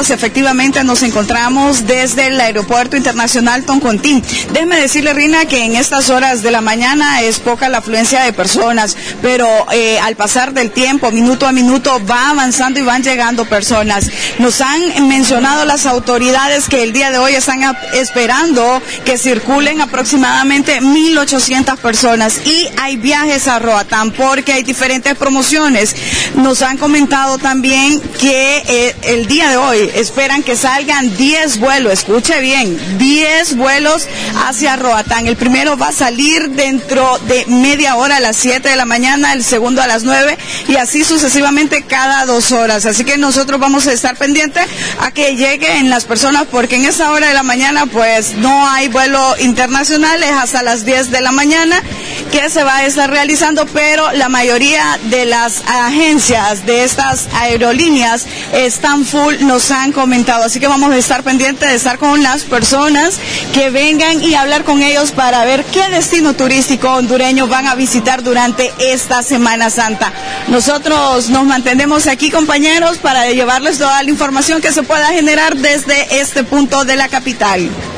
pues efectivamente nos encontramos desde el Aeropuerto Internacional Toncontín. Déjeme decirle, Rina, que en estas horas de la mañana es poca la afluencia de personas, pero al pasar del tiempo, minuto a minuto, va avanzando y van llegando personas. Nos han mencionado las autoridades que el día de hoy están esperando que circulen aproximadamente 1.800 personas y hay viajes a Roatán porque hay diferentes promociones. Nos han comentado también que el día de hoy esperan que salgan 10 vuelos, escuche bien, 10 vuelos hacia Roatán. El primero va a salir dentro de media hora a las 7 de la mañana, el segundo a las 9 y así sucesivamente cada 2 horas. Así que nosotros vamos a estar pendientes a que lleguen las personas porque en esa hora de la mañana pues no hay vuelo internacional, es hasta las 10 de la mañana que se va a estar realizando, pero la mayoría de las agencias de estas aerolíneas están full, nos han comentado, así que vamos a estar pendientes de estar con las personas que vengan y hablar con ellos para ver qué destino turístico hondureño van a visitar durante esta Semana Santa. Nosotros nos mantenemos aquí, compañeros, para llevarles toda la información que se pueda generar desde este punto de la capital.